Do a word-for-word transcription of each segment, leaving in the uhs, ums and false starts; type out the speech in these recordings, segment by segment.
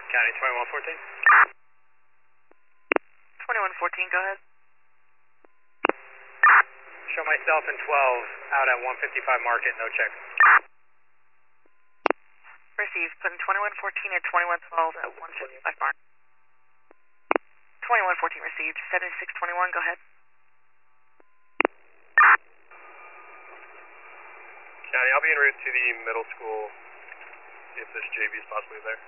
County twenty-one fourteen. twenty-one fourteen, go ahead. Show myself in twelve out at one fifty-five Market, no check. Received. Putting twenty-one fourteen at twenty-one twelve at one fifty-five Mark. twenty-one fourteen received. seventy-six twenty-one, go ahead. County, I'll be en route to the middle school, see if this J V is possibly there.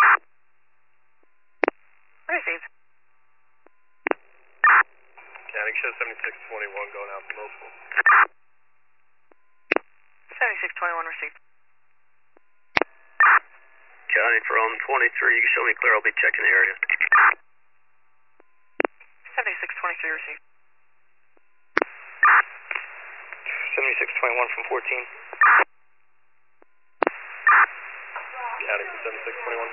Received. County, show seventy-six twenty-one going out to middle school. seventy-six twenty-one received. County, from twenty-three, you can show me clear, I'll be checking the area. seventy-six twenty-three received. seventy-six twenty-one from fourteen. County for seventy-six twenty-one.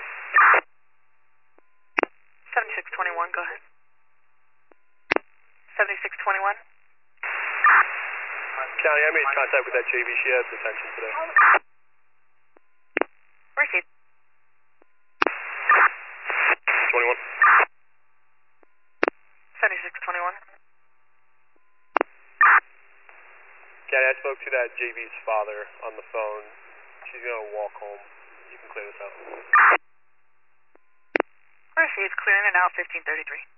seventy-six twenty-one, go ahead. seventy-six twenty-one. County, I made contact with that J V. She has detention today. Received. twenty-one. seventy-six twenty-one. County, I spoke to that J V's father on the phone. She's going to walk home. You can clear this out. Received. Clearing it out, fifteen thirty-three.